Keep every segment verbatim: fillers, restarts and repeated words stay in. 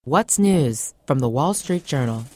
What's news from the Wall Street Journal?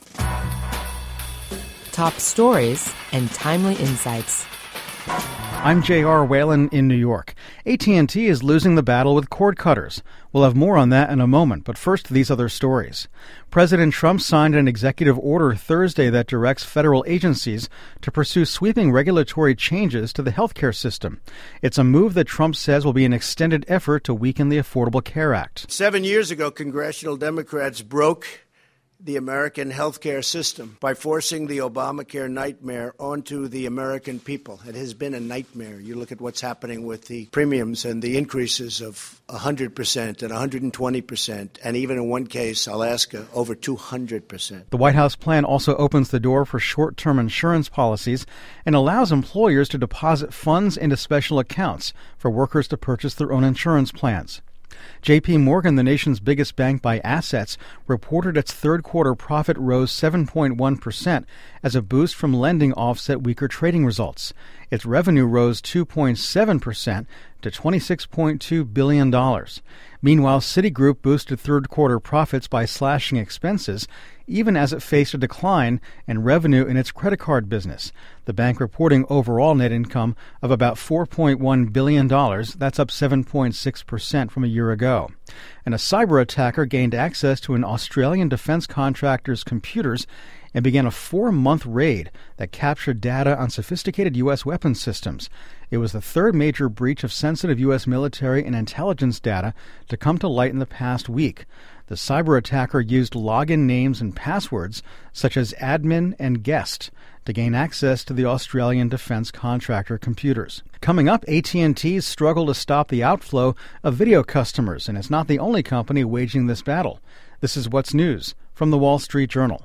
Top stories and timely insights. I'm J R. Whalen in New York. A T and T is losing the battle with cord cutters. We'll have more on that in a moment, but first these other stories. President Trump signed an executive order Thursday that directs federal agencies to pursue sweeping regulatory changes to the healthcare system. It's a move that Trump says will be an extended effort to weaken the Affordable Care Act. Seven years ago, congressional Democrats broke the American healthcare system by forcing the Obamacare nightmare onto the American people. It has been a nightmare. You look at what's happening with the premiums and the increases of one hundred percent and one hundred twenty percent, and even in one case, Alaska, over two hundred percent. The White House plan also opens the door for short-term insurance policies and allows employers to deposit funds into special accounts for workers to purchase their own insurance plans. J P. Morgan, the nation's biggest bank by assets, reported its third quarter profit rose seven point one percent as a boost from lending offset weaker trading results. Its revenue rose two point seven percent to twenty-six point two billion dollars. Meanwhile, Citigroup boosted third quarter profits by slashing expenses, even as it faced a decline in revenue in its credit card business. The bank reporting overall net income of about four point one billion dollars. That's up seven point six percent from a year ago. And a cyber attacker gained access to an Australian defense contractor's computers and began a four-month raid that captured data on sophisticated U S weapons systems. It was the third major breach of sensitive U S military and intelligence data to come to light in the past week. The cyber attacker used login names and passwords such as admin and guest to gain access to the Australian defense contractor computers. Coming up, A T and T's struggle to stop the outflow of video customers, and it's not the only company waging this battle. This is What's News from the Wall Street Journal.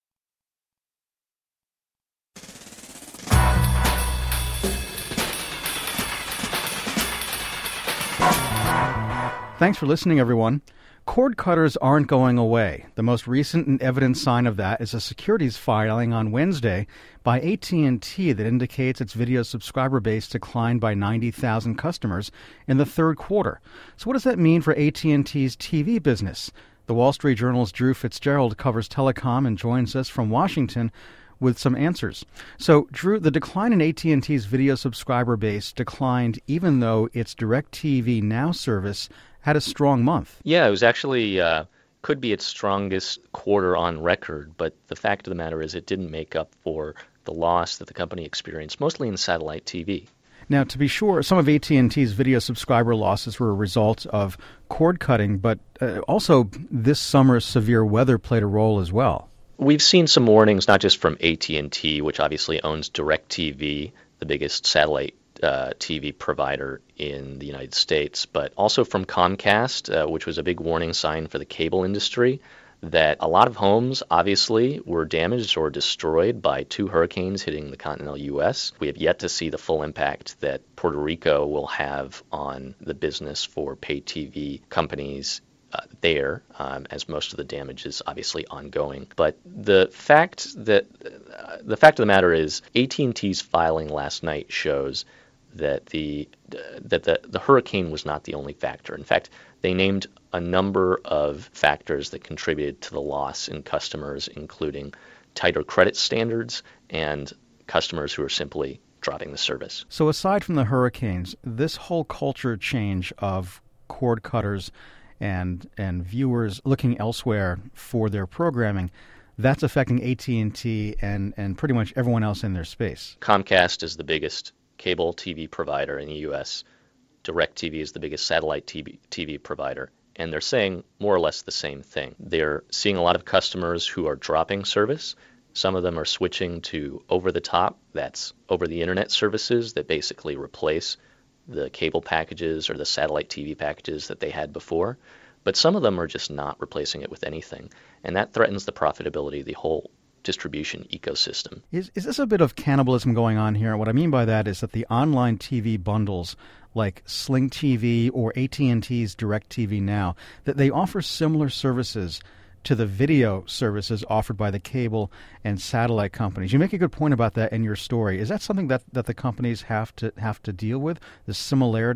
Thanks for listening, everyone. Cord cutters aren't going away. The most recent and evident sign of that is a securities filing on Wednesday by A T and T that indicates its video subscriber base declined by ninety thousand customers in the third quarter. So what does that mean for A T and T's T V business? The Wall Street Journal's Drew Fitzgerald covers telecom and joins us from Washington with some answers. So, Drew, the decline in A T and T's video subscriber base declined even though its DirecTV Now service had a strong month. Yeah, it was actually, uh, could be its strongest quarter on record, but the fact of the matter is it didn't make up for the loss that the company experienced, mostly in satellite T V. Now, to be sure, some of A T and T's video subscriber losses were a result of cord cutting, but uh, also this summer's severe weather played a role as well. We've seen some warnings, not just from A T and T, which obviously owns DirecTV, the biggest satellite uh, T V provider in the United States, but also from Comcast, uh, which was a big warning sign for the cable industry, that a lot of homes obviously were damaged or destroyed by two hurricanes hitting the continental U S. We have yet to see the full impact that Puerto Rico will have on the business for pay T V companies Uh, there, um, as most of the damage is obviously ongoing. But the fact that uh, the fact of the matter is, A T and T's filing last night shows that the uh, that the, the hurricane was not the only factor. In fact, they named a number of factors that contributed to the loss in customers, including tighter credit standards and customers who are simply dropping the service. So aside from the hurricanes, this whole culture change of cord cutters and and viewers looking elsewhere for their programming, that's affecting A T and T and, and pretty much everyone else in their space. Comcast is the biggest cable T V provider in the U S. DirecTV is the biggest satellite T V, T V provider. And they're saying more or less the same thing. They're seeing a lot of customers who are dropping service. Some of them are switching to over-the-top, that's over-the-internet services that basically replace the cable packages or the satellite T V packages that they had before. But some of them are just not replacing it with anything. And that threatens the profitability of the whole distribution ecosystem. Is, is this a bit of cannibalism going on here? What I mean by that is that the online T V bundles like Sling T V or A T and T's DirecTV Now, that they offer similar services to the video services offered by the cable and satellite companies. You make a good point about that in your story. Is that something that, that the companies have to have to deal with, the similarity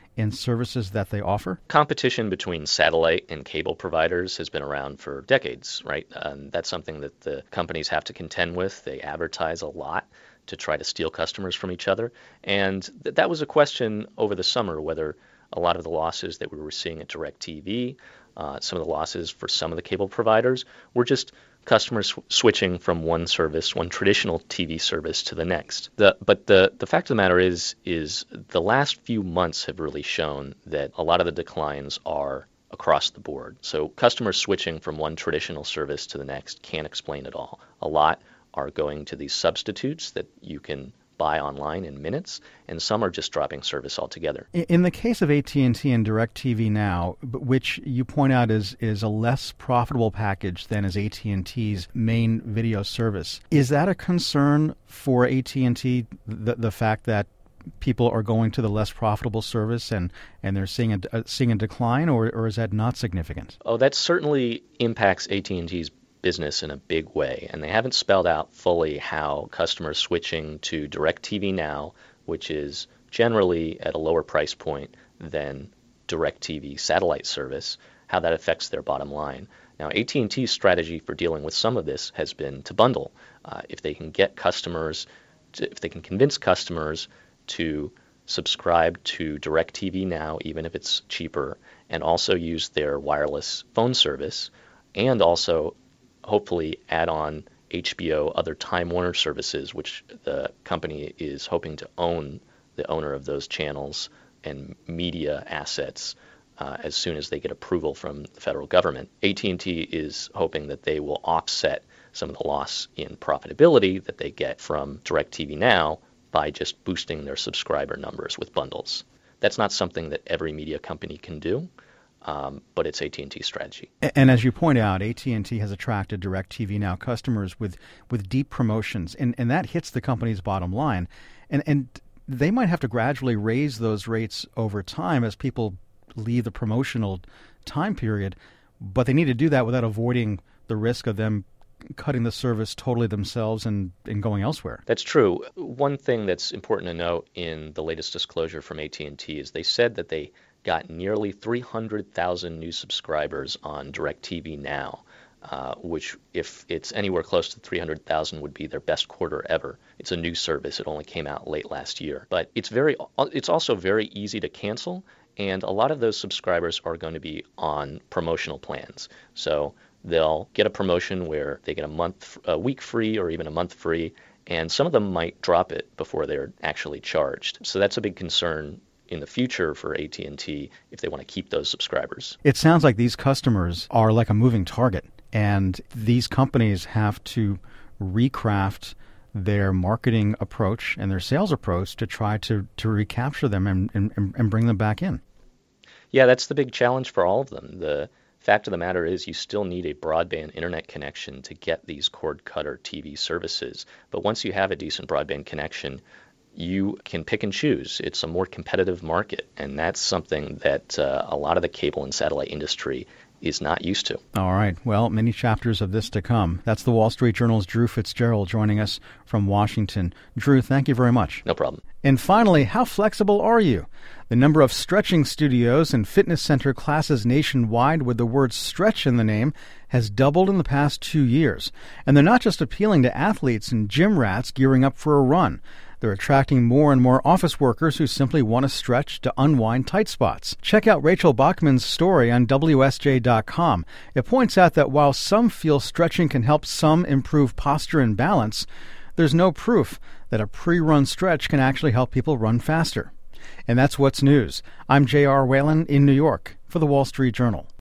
in services that they offer? Competition between satellite and cable providers has been around for decades, right? Um, that's something that the companies have to contend with. They advertise a lot to try to steal customers from each other. And th- that was a question over the summer, whether a lot of the losses that we were seeing at DirecTV, uh, some of the losses for some of the cable providers, were just customers sw- switching from one service, one traditional T V service to the next. The, but the, the fact of the matter is, is the last few months have really shown that a lot of the declines are across the board. So customers switching from one traditional service to the next can't explain it all. A lot are going to these substitutes that you can buy online in minutes, and some are just dropping service altogether. In the case of A T and T and DirecTV Now, which you point out is is a less profitable package than is A T and T's main video service, is that a concern for A T and T, the, the fact that people are going to the less profitable service and, and they're seeing a, uh, seeing a decline, or, or is that not significant? Oh, that certainly impacts A T and T's business in a big way, and they haven't spelled out fully how customers switching to DirecTV Now, which is generally at a lower price point than DirecTV satellite service, how that affects their bottom line. Now, A T and T's strategy for dealing with some of this has been to bundle. Uh, if they can get customers, to, if they can convince customers to subscribe to DirecTV Now, even if it's cheaper, and also use their wireless phone service, and also hopefully add on H B O, other Time Warner services, which the company is hoping to own the owner of those channels and media assets uh, as soon as they get approval from the federal government. A T and T is hoping that they will offset some of the loss in profitability that they get from DirecTV Now by just boosting their subscriber numbers with bundles. That's not something that every media company can do. Um, but it's A T and T's strategy. And as you point out, A T and T has attracted DirecTV Now customers with, with deep promotions, and, and that hits the company's bottom line. And and they might have to gradually raise those rates over time as people leave the promotional time period, but they need to do that without avoiding the risk of them cutting the service totally themselves and, and going elsewhere. That's true. One thing that's important to note in the latest disclosure from A T and T is they said that they got nearly three hundred thousand new subscribers on DirecTV Now, uh, which, if it's anywhere close to three hundred thousand, would be their best quarter ever. It's a new service. It only came out late last year. But it's very, it's also very easy to cancel, and a lot of those subscribers are going to be on promotional plans. So they'll get a promotion where they get a month, a week free, or even a month free, and some of them might drop it before they're actually charged. So that's a big concern in the future for A T and T if they want to keep those subscribers. It sounds like these customers are like a moving target, and these companies have to recraft their marketing approach and their sales approach to try to, to recapture them and, and, and bring them back in. Yeah, that's the big challenge for all of them. The fact of the matter is you still need a broadband internet connection to get these cord cutter T V services. But once you have a decent broadband connection, you can pick and choose. It's a more competitive market, and that's something that uh, a lot of the cable and satellite industry is not used to. All right. Well, many chapters of this to come. That's the Wall Street Journal's Drew Fitzgerald joining us from Washington. Drew, thank you very much. No problem. And finally, how flexible are you? The number of stretching studios and fitness center classes nationwide with the word stretch in the name has doubled in the past two years. And they're not just appealing to athletes and gym rats gearing up for a run. They're attracting more and more office workers who simply want to stretch to unwind tight spots. Check out Rachel Bachman's story on W S J dot com. It points out that while some feel stretching can help some improve posture and balance, there's no proof that a pre-run stretch can actually help people run faster. And that's what's news. I'm J R Whalen in New York for the Wall Street Journal.